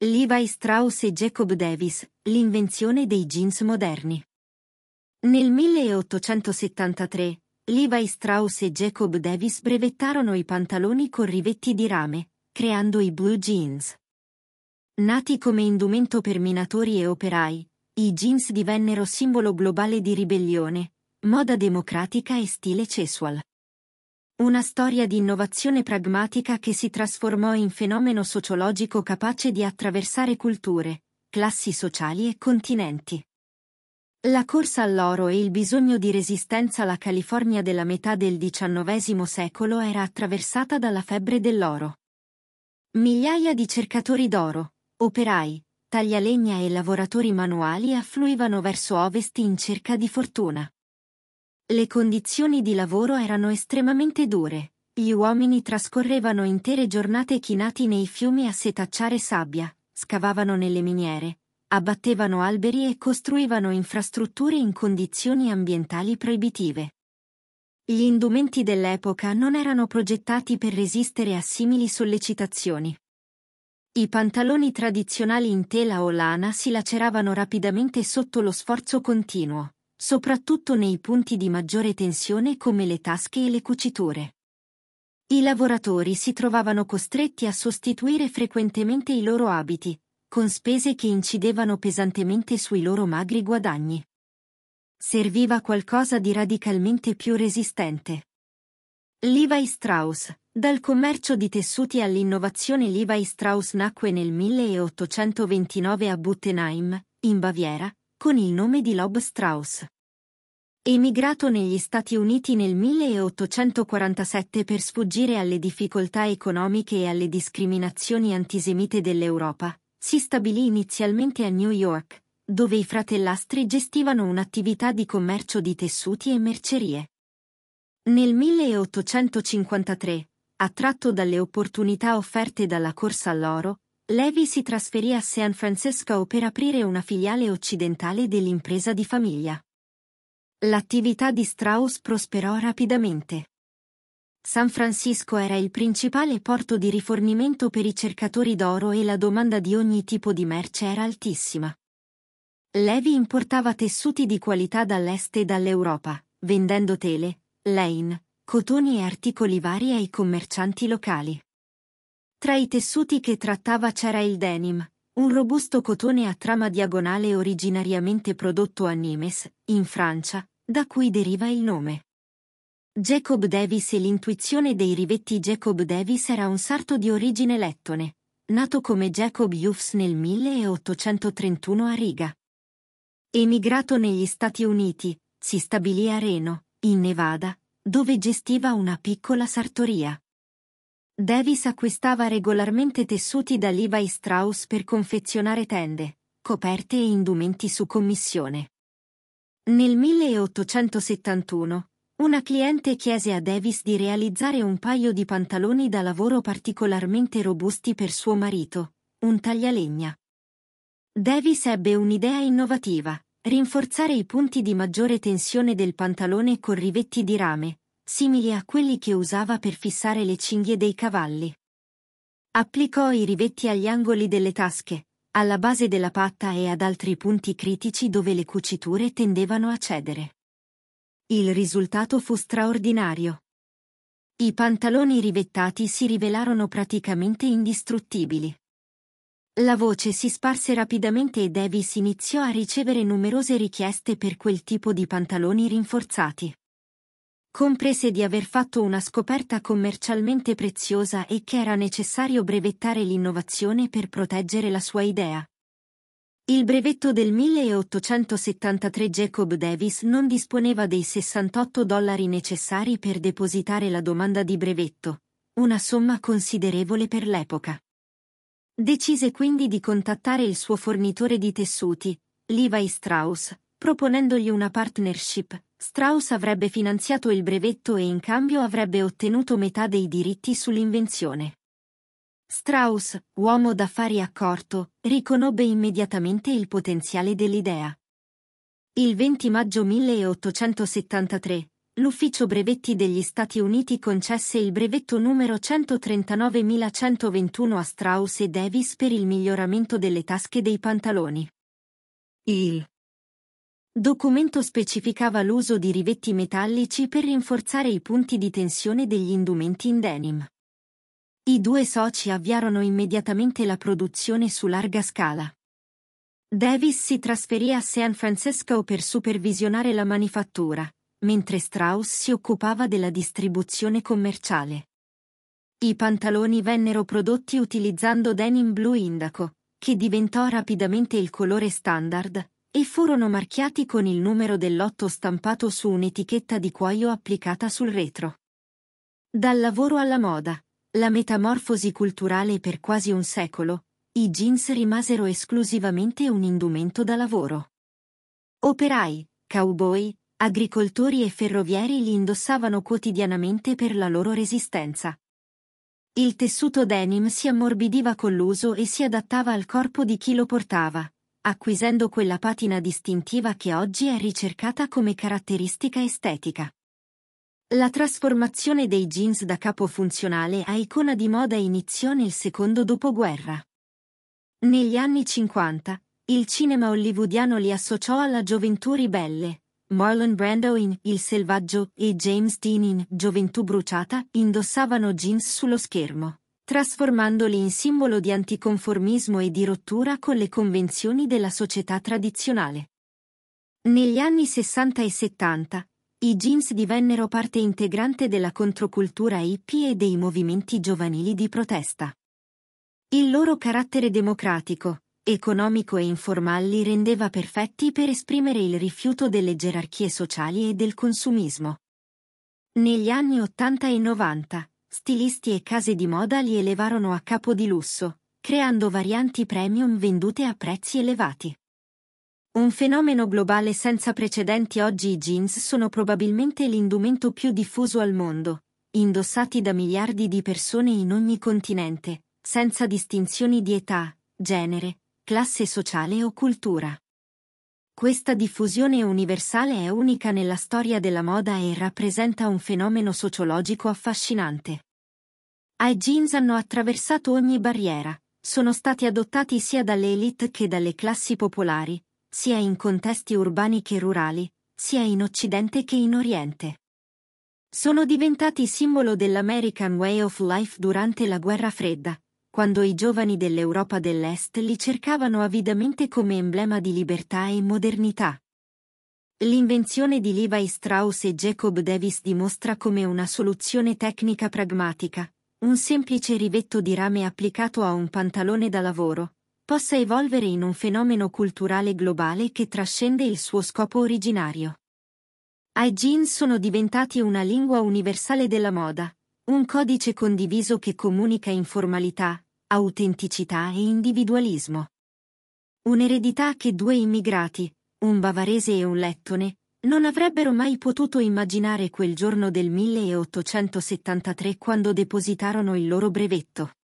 Levi Strauss e Jacob Davis, l'invenzione dei jeans moderni. Nel 1873, Levi Strauss e Jacob Davis brevettarono i pantaloni con rivetti di rame, creando i blue jeans. Nati come indumento per minatori e operai, i jeans divennero simbolo globale di ribellione, moda democratica e stile casual. Una storia di innovazione pragmatica che si trasformò in fenomeno sociologico capace di attraversare culture, classi sociali e continenti. La corsa all'oro e il bisogno di resistenza alla California della metà del XIX secolo era attraversata dalla febbre dell'oro. Migliaia di cercatori d'oro, operai, taglialegna e lavoratori manuali affluivano verso ovest in cerca di fortuna. Le condizioni di lavoro erano estremamente dure, gli uomini trascorrevano intere giornate chinati nei fiumi a setacciare sabbia, scavavano nelle miniere, abbattevano alberi e costruivano infrastrutture in condizioni ambientali proibitive. Gli indumenti dell'epoca non erano progettati per resistere a simili sollecitazioni. I pantaloni tradizionali in tela o lana si laceravano rapidamente sotto lo sforzo continuo, soprattutto nei punti di maggiore tensione come le tasche e le cuciture. I lavoratori si trovavano costretti a sostituire frequentemente i loro abiti, con spese che incidevano pesantemente sui loro magri guadagni. Serviva qualcosa di radicalmente più resistente. Levi Strauss. Dal commercio di tessuti all'innovazione Levi Strauss nacque nel 1829 a Buttenheim, in Baviera, con il nome di Lob Strauss. Emigrato negli Stati Uniti nel 1847 per sfuggire alle difficoltà economiche e alle discriminazioni antisemite dell'Europa, si stabilì inizialmente a New York, dove i fratellastri gestivano un'attività di commercio di tessuti e mercerie. Nel 1853, attratto dalle opportunità offerte dalla corsa all'oro, Levi si trasferì a San Francisco per aprire una filiale occidentale dell'impresa di famiglia. L'attività di Strauss prosperò rapidamente. San Francisco era il principale porto di rifornimento per i cercatori d'oro e la domanda di ogni tipo di merce era altissima. Levi importava tessuti di qualità dall'est e dall'Europa, vendendo tele, lein, cotoni e articoli vari ai commercianti locali. Tra i tessuti che trattava c'era il denim, un robusto cotone a trama diagonale originariamente prodotto a Nimes, in Francia, da cui deriva il nome. Jacob Davis e l'intuizione dei rivetti Jacob Davis era un sarto di origine lettone, nato come Jacob Jufs nel 1831 a Riga. Emigrato negli Stati Uniti, si stabilì a Reno, in Nevada, dove gestiva una piccola sartoria. Davis acquistava regolarmente tessuti da Levi Strauss per confezionare tende, coperte e indumenti su commissione. Nel 1871, una cliente chiese a Davis di realizzare un paio di pantaloni da lavoro particolarmente robusti per suo marito, un taglialegna. Davis ebbe un'idea innovativa: rinforzare i punti di maggiore tensione del pantalone con rivetti di rame, simili a quelli che usava per fissare le cinghie dei cavalli. Applicò i rivetti agli angoli delle tasche, alla base della patta e ad altri punti critici dove le cuciture tendevano a cedere. Il risultato fu straordinario. I pantaloni rivettati si rivelarono praticamente indistruttibili. La voce si sparse rapidamente e Davis iniziò a ricevere numerose richieste per quel tipo di pantaloni rinforzati. Comprese di aver fatto una scoperta commercialmente preziosa e che era necessario brevettare l'innovazione per proteggere la sua idea. Il brevetto del 1873 Jacob Davis non disponeva dei $68 necessari per depositare la domanda di brevetto, una somma considerevole per l'epoca. Decise quindi di contattare il suo fornitore di tessuti, Levi Strauss, proponendogli una partnership. Strauss avrebbe finanziato il brevetto e in cambio avrebbe ottenuto metà dei diritti sull'invenzione. Strauss, uomo d'affari accorto, riconobbe immediatamente il potenziale dell'idea. Il 20 maggio 1873, l'Ufficio Brevetti degli Stati Uniti concesse il brevetto numero 139.121 a Strauss e Davis per il miglioramento delle tasche dei pantaloni. Il documento specificava l'uso di rivetti metallici per rinforzare i punti di tensione degli indumenti in denim. I due soci avviarono immediatamente la produzione su larga scala. Davis si trasferì a San Francisco per supervisionare la manifattura, mentre Strauss si occupava della distribuzione commerciale. I pantaloni vennero prodotti utilizzando denim blu indaco, che diventò rapidamente il colore standard, e furono marchiati con il numero del lotto stampato su un'etichetta di cuoio applicata sul retro. Dal lavoro alla moda, la metamorfosi culturale per quasi un secolo, i jeans rimasero esclusivamente un indumento da lavoro. Operai, cowboy, agricoltori e ferrovieri li indossavano quotidianamente per la loro resistenza. Il tessuto denim si ammorbidiva con l'uso e si adattava al corpo di chi lo portava, acquisendo quella patina distintiva che oggi è ricercata come caratteristica estetica. La trasformazione dei jeans da capo funzionale a icona di moda iniziò nel secondo dopoguerra. Negli anni 50, il cinema hollywoodiano li associò alla gioventù ribelle. Marlon Brando in Il Selvaggio e James Dean in Gioventù bruciata indossavano jeans sullo schermo, trasformandoli in simbolo di anticonformismo e di rottura con le convenzioni della società tradizionale. Negli anni 60 e 70, i jeans divennero parte integrante della controcultura hippie e dei movimenti giovanili di protesta. Il loro carattere democratico, economico e informale li rendeva perfetti per esprimere il rifiuto delle gerarchie sociali e del consumismo. Negli anni 80 e 90, stilisti e case di moda li elevarono a capo di lusso, creando varianti premium vendute a prezzi elevati. Un fenomeno globale senza precedenti. Oggi i jeans sono probabilmente l'indumento più diffuso al mondo, indossati da miliardi di persone in ogni continente, senza distinzioni di età, genere, classe sociale o cultura. Questa diffusione universale è unica nella storia della moda e rappresenta un fenomeno sociologico affascinante. I jeans hanno attraversato ogni barriera, sono stati adottati sia dalle elite che dalle classi popolari, sia in contesti urbani che rurali, sia in Occidente che in Oriente. Sono diventati simbolo dell'American Way of Life durante la Guerra Fredda, quando i giovani dell'Europa dell'Est li cercavano avidamente come emblema di libertà e modernità. L'invenzione di Levi Strauss e Jacob Davis dimostra come una soluzione tecnica pragmatica, un semplice rivetto di rame applicato a un pantalone da lavoro, possa evolvere in un fenomeno culturale globale che trascende il suo scopo originario. I jeans sono diventati una lingua universale della moda, un codice condiviso che comunica informalità, autenticità e individualismo. Un'eredità che due immigrati, un bavarese e un lettone, non avrebbero mai potuto immaginare quel giorno del 1873 quando depositarono il loro brevetto.